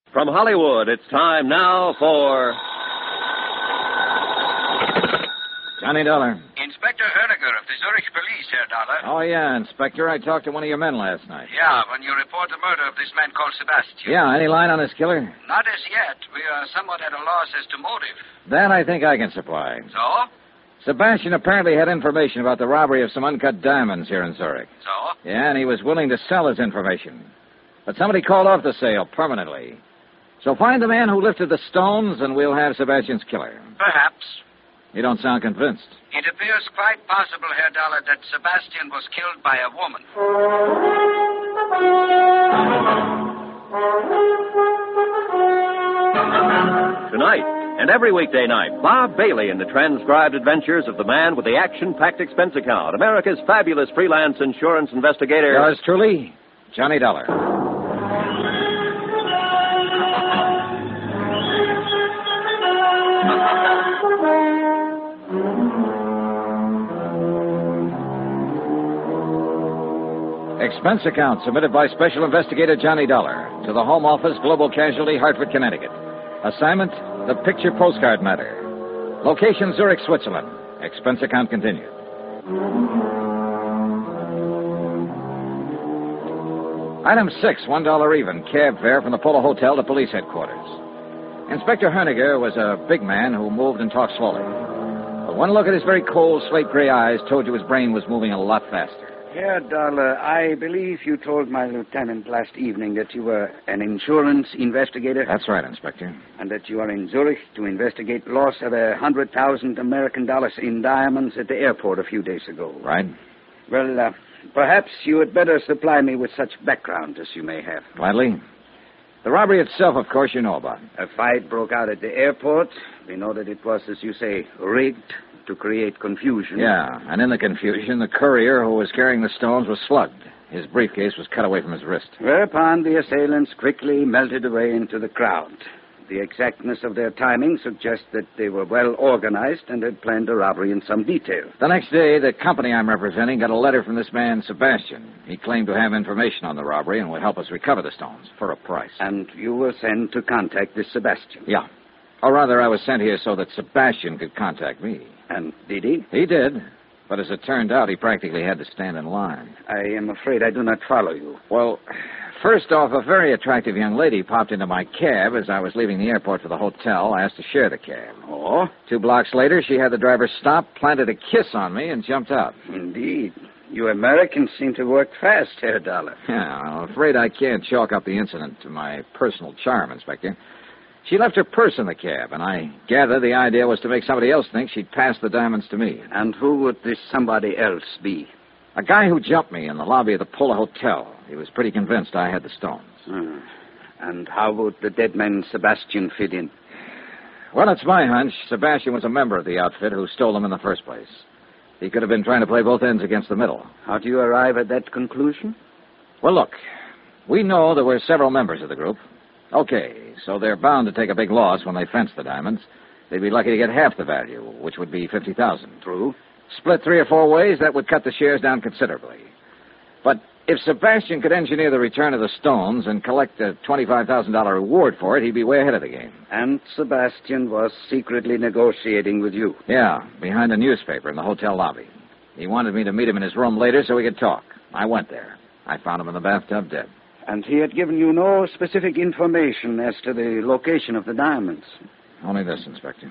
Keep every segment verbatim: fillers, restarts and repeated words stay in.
From Hollywood, it's time now for... Johnny Dollar. Inspector Herniger of the Zurich Police, Herr Dollar. Oh, yeah, Inspector. I talked to one of your men last night. Yeah, when you report the murder of this man called Sebastian. Yeah, any line on his killer? Not as yet. We are somewhat at a loss as to motive. That I think I can supply. So? Sebastian apparently had information about the robbery of some uncut diamonds here in Zurich. So? Yeah, and he was willing to sell his information. But somebody called off the sale permanently. So find the man who lifted the stones, and we'll have Sebastian's killer. Perhaps. You don't sound convinced. It appears quite possible, Herr Dollar, that Sebastian was killed by a woman. Tonight, and every weekday night, Bob Bailey in the transcribed adventures of the man with the action-packed expense account, America's fabulous freelance insurance investigator. Yours truly, Johnny Dollar. Expense account submitted by Special Investigator Johnny Dollar to the Home Office, Global Casualty, Hartford, Connecticut. Assignment, the picture postcard matter. Location, Zurich, Switzerland. Expense account continued. Item six, one dollar even, cab fare from the Polo Hotel to police headquarters. Inspector Herniger was a big man who moved and talked slowly. But one look at his very cold, slate-gray eyes told you his brain was moving a lot faster. Herr Dollar, I believe you told my lieutenant last evening that you were an insurance investigator. That's right, Inspector. And that you are in Zurich to investigate loss of a hundred thousand American dollars in diamonds at the airport a few days ago. Right. Well, uh, perhaps you had better supply me with such background as you may have. Gladly. The robbery itself, of course, you know about. A fight broke out at the airport. We know that it was, as you say, rigged to create confusion. Yeah, and in the confusion, the courier who was carrying the stones was slugged. His briefcase was cut away from his wrist. Whereupon the assailants quickly melted away into the crowd. The exactness of their timing suggests that they were well organized and had planned the robbery in some detail. The next day, the company I'm representing got a letter from this man, Sebastian. He claimed to have information on the robbery and would help us recover the stones for a price. And you were sent to contact this Sebastian? Yeah. Or rather, I was sent here so that Sebastian could contact me. And did he? He did. But as it turned out, he practically had to stand in line. I am afraid I do not follow you. Well, first off, a very attractive young lady popped into my cab as I was leaving the airport for the hotel, asked to share the cab. Oh? Two blocks later, she had the driver stop, planted a kiss on me, and jumped out. Indeed. You Americans seem to work fast, Herr Dollar. Yeah, I'm afraid I can't chalk up the incident to my personal charm, Inspector. She left her purse in the cab, and I gather the idea was to make somebody else think she'd passed the diamonds to me. And who would this somebody else be? A guy who jumped me in the lobby of the Polo Hotel. He was pretty convinced I had the stones. Hmm. And how would the dead man Sebastian fit in? Well, it's my hunch Sebastian was a member of the outfit who stole them in the first place. He could have been trying to play both ends against the middle. How do you arrive at that conclusion? Well, look, we know there were several members of the group. Okay, so they're bound to take a big loss when they fence the diamonds. They'd be lucky to get half the value, which would be fifty thousand dollars. True. Split three or four ways, that would cut the shares down considerably. But if Sebastian could engineer the return of the stones and collect a twenty-five thousand dollars reward for it, he'd be way ahead of the game. And Sebastian was secretly negotiating with you. Yeah, behind a newspaper in the hotel lobby. He wanted me to meet him in his room later so we could talk. I went there. I found him in the bathtub dead. And he had given you no specific information as to the location of the diamonds? Only this, Inspector.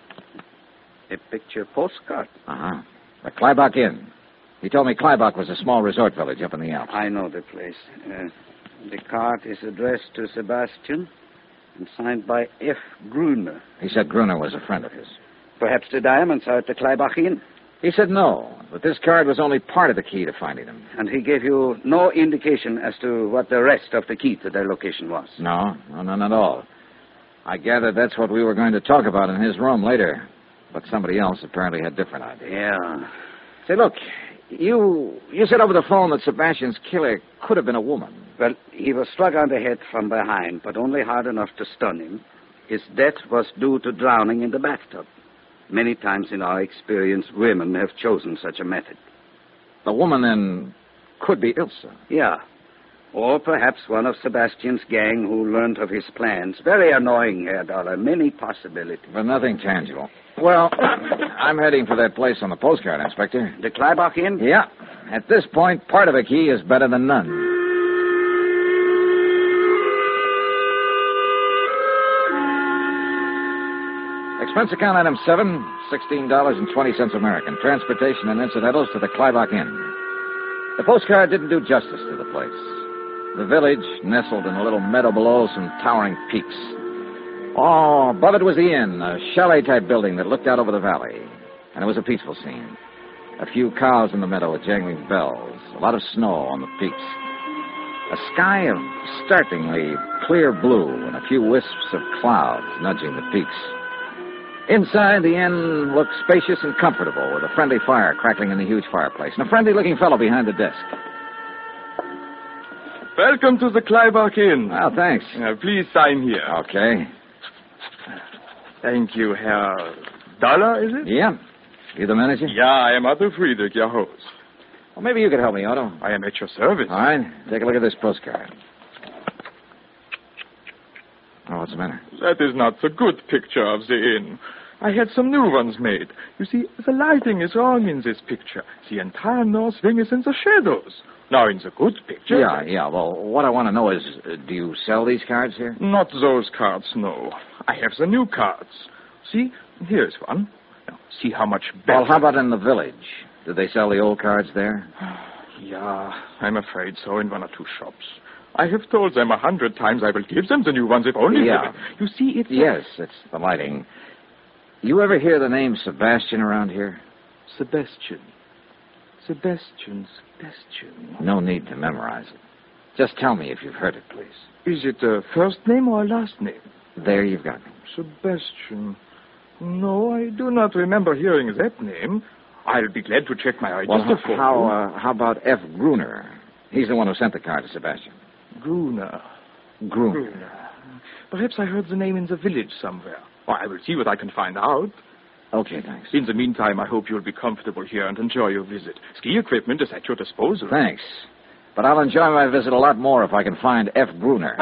A picture postcard? Uh-huh. The Kleibach Inn. He told me Kleibach was a small resort village up in the Alps. I know the place. Uh, the card is addressed to Sebastian and signed by F. Gruner. He said Gruner was a friend of his. Perhaps the diamonds are at the Kleibach Inn? He said no, but this card was only part of the key to finding them. And he gave you no indication as to what the rest of the key to their location was? No, no, none at all. I gathered that's what we were going to talk about in his room later. But somebody else apparently had different ideas. Yeah. Say, look, you you said over the phone that Sebastian's killer could have been a woman. Well, he was struck on the head from behind, but only hard enough to stun him. His death was due to drowning in the bathtub. Many times in our experience, women have chosen such a method. The woman, then, could be Ilsa. Yeah. Or perhaps one of Sebastian's gang who learned of his plans. Very annoying, Herr Dollar. Many possibilities. But nothing tangible. Well, I'm heading for that place on the postcard, Inspector. The Kleibach Inn? Yeah. At this point, part of a key is better than none. Expense account item seven, sixteen dollars and twenty cents American. Transportation and incidentals to the Kleibach Inn. The postcard didn't do justice to the place. The village nestled in a little meadow below some towering peaks. Oh, above it was the inn, a chalet-type building that looked out over the valley. And it was a peaceful scene. A few cows in the meadow with jangling bells. A lot of snow on the peaks. A sky of startlingly clear blue and a few wisps of clouds nudging the peaks. Inside, the inn looked spacious and comfortable, with a friendly fire crackling in the huge fireplace, and a friendly-looking fellow behind the desk. Welcome to the Kleibach Inn. Oh, thanks. Uh, please sign here. Okay. Thank you, Herr Dollar, is it? Yeah. You the manager? Yeah, I am Otto Friedrich, your host. Well, maybe you could help me, Otto. I am at your service. All right. Take a look at this postcard. Oh, what's the matter? That is not the good picture of the inn. I had some new ones made. You see, the lighting is wrong in this picture. The entire north wing is in the shadows. Now, in the good picture... Yeah, yeah. Well, what I want to know is, uh, do you sell these cards here? Not those cards, no. I have the new cards. See, here's one. Now, see how much better... Well, how about in the village? Do they sell the old cards there? Yeah, I'm afraid so, in one or two shops. I have told them a hundred times I will give them the new ones if only... Yeah. You see, it's... Yes, it's the lighting. You ever hear the name Sebastian around here? Sebastian. Sebastian, Sebastian. No need to memorize it. Just tell me if you've heard it, please. Is it a first name or a last name? There you've got me. Sebastian. No, I do not remember hearing that name. I'll be glad to check my register Well, for how, you. uh, how about F. Gruner? He's the one who sent the card to Sebastian. Gruner. Gruner. Gruner. Perhaps I heard the name in the village somewhere. Well, I will see what I can find out. Okay, thanks. In the meantime, I hope you'll be comfortable here and enjoy your visit. Ski equipment is at your disposal. Thanks. But I'll enjoy my visit a lot more if I can find F. Gruner.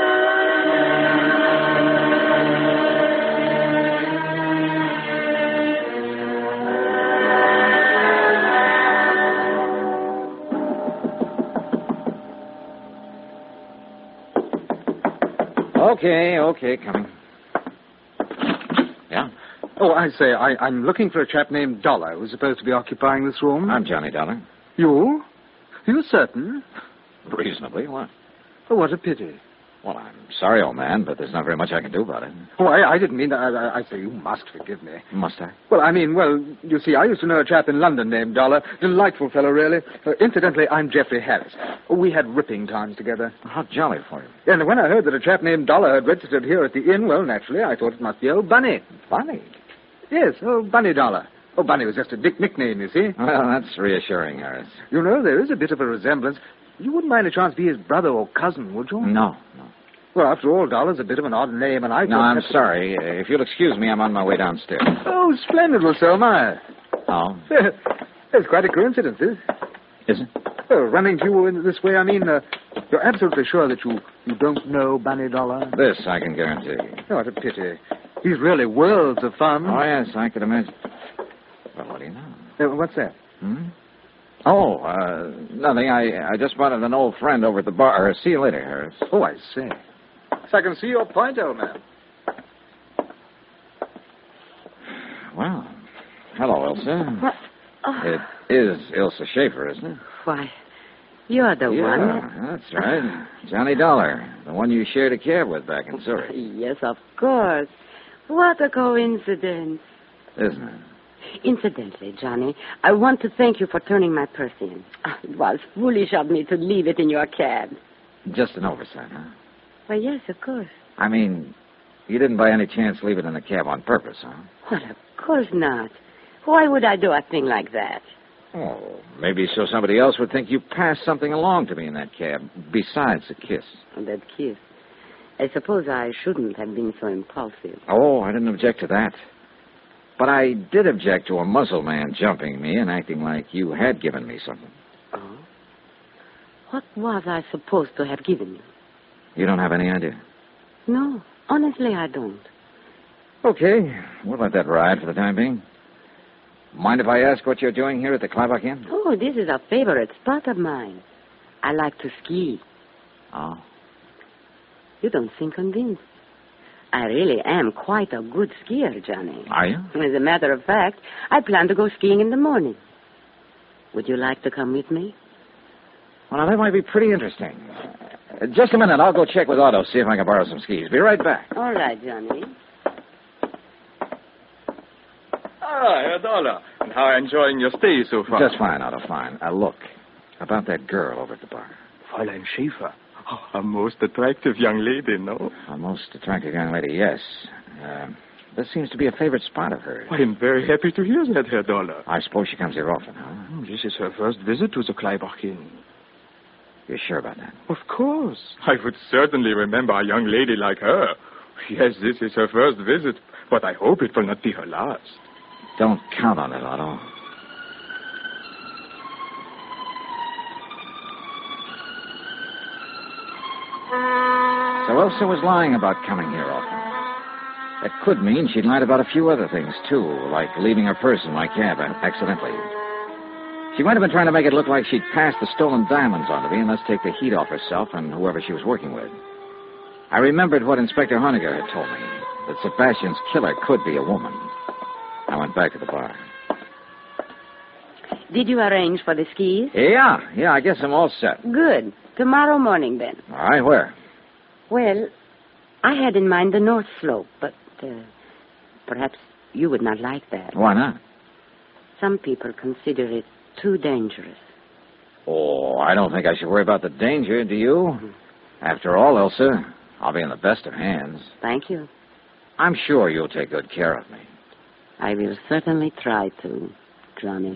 Okay, okay, coming. Yeah? Oh, I say, I, I'm looking for a chap named Dollar who's supposed to be occupying this room. I'm Johnny Dollar. You? You're certain? Reasonably, what? Oh, what a pity. Well, I'm sorry, old man, but there's not very much I can do about it. Oh, I, I didn't mean that. I, I, I say, you must forgive me. Must I? Well, I mean, well, you see, I used to know a chap in London named Dollar. Delightful fellow, really. Uh, incidentally, I'm Geoffrey Harris. We had ripping times together. How jolly for you. And when I heard that a chap named Dollar had registered here at the inn, well, naturally, I thought it must be old Bunny. Bunny? Yes, old Bunny Dollar. Oh, Bunny was just a dick nickname, you see. Well, that's reassuring, Harris. You know, there is a bit of a resemblance. You wouldn't mind a chance to be his brother or cousin, would you? No, no. Well, after all, Dollar's a bit of an odd name, and I... No, I'm sorry. Uh, if you'll excuse me, I'm on my way downstairs. Oh, splendid. Well, so am I. Oh? It's quite a coincidence, is Is it? Oh, running to you in this way, I mean, uh, you're absolutely sure that you, you don't know Bunny Dollar? This I can guarantee. Oh, what a pity. He's really worlds of fun. Oh, yes, I could imagine. Well, what do you know? Uh, what's that? Hmm? Oh, uh, nothing. I, I just wanted an old friend over at the bar. See you later, Harris. Oh, I see. So I can see your point, old man. Well, hello, Ilsa. What? Oh. It is Ilsa Schaefer, isn't it? Why, you're the yeah, one. that's right. Johnny Dollar, the one you shared a cab with back in Surrey. Yes, of course. What a coincidence. Isn't it? Incidentally, Johnny, I want to thank you for turning my purse in. Ah, it was foolish of me to leave it in your cab. Just an oversight, huh? Why, yes, of course. I mean, you didn't by any chance leave it in the cab on purpose, huh? Well, of course not. Why would I do a thing like that? Oh, maybe so somebody else would think you passed something along to me in that cab, besides the kiss. Oh, that kiss. I suppose I shouldn't have been so impulsive. Oh, I didn't object to that. But I did object to a muzzle man jumping me and acting like you had given me something. Oh? What was I supposed to have given you? You don't have any idea? No, honestly, I don't. Okay, we'll let that ride for the time being. Mind if I ask what you're doing here at the Kleinbach Inn? Oh, this is a favorite spot of mine. I like to ski. Oh. You don't seem convinced. I really am quite a good skier, Johnny. Are you? As a matter of fact, I plan to go skiing in the morning. Would you like to come with me? Well, that might be pretty interesting. Uh, just a minute. I'll go check with Otto, see if I can borrow some skis. Be right back. All right, Johnny. Ah, Herr Dollar. And how are you enjoying your stay so far? Just fine, Otto, fine. Uh, look, about that girl over at the bar. Fräulein Schäfer. Oh, a most attractive young lady, no? A most attractive young lady, yes. Uh, this seems to be a favorite spot of hers. I am very happy to hear that, Herr Dollar. I suppose she comes here often, huh? This is her first visit to the Kleinbach Inn. You're sure about that? Of course. I would certainly remember a young lady like her. Yes, this is her first visit, but I hope it will not be her last. Don't count on it, Otto. So Elsa was lying about coming here often. That could mean she'd lied about a few other things, too, like leaving her purse in my cab accidentally. She might have been trying to make it look like she'd passed the stolen diamonds on to me and thus take the heat off herself and whoever she was working with. I remembered what Inspector Honegger had told me, that Sebastian's killer could be a woman. I went back to the bar. Did you arrange for the skis? Yeah, yeah, I guess I'm all set. Good. Tomorrow morning, then. All right, where? Well, I had in mind the North Slope, but uh, perhaps you would not like that. Why not? Some people consider it too dangerous. Oh, I don't think I should worry about the danger, do you? Mm-hmm. After all, Elsa, I'll be in the best of hands. Thank you. I'm sure you'll take good care of me. I will certainly try to, Johnny.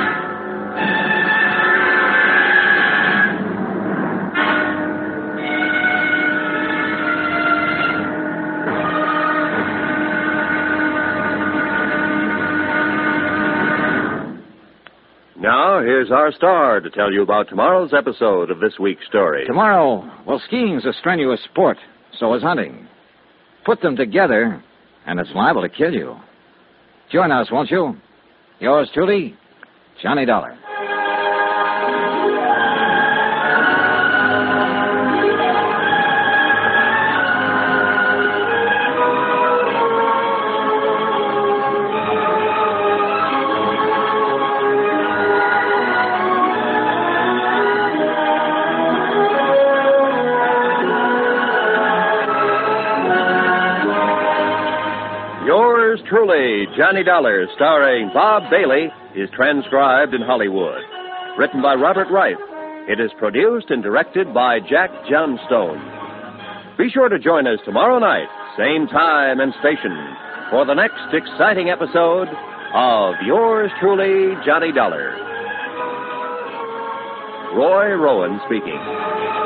Now, here's our star to tell you about tomorrow's episode of this week's story. Tomorrow, well, skiing's a strenuous sport. So is hunting. Put them together, and it's liable to kill you. Join us, won't you? Yours truly, Johnny Dollar. Yours truly, Johnny Dollar, starring Bob Bailey, is transcribed in Hollywood. Written by Robert Wright. It is produced and directed by Jack Johnstone. Be sure to join us tomorrow night, same time and station, for the next exciting episode of Yours truly, Johnny Dollar. Roy Rowan speaking.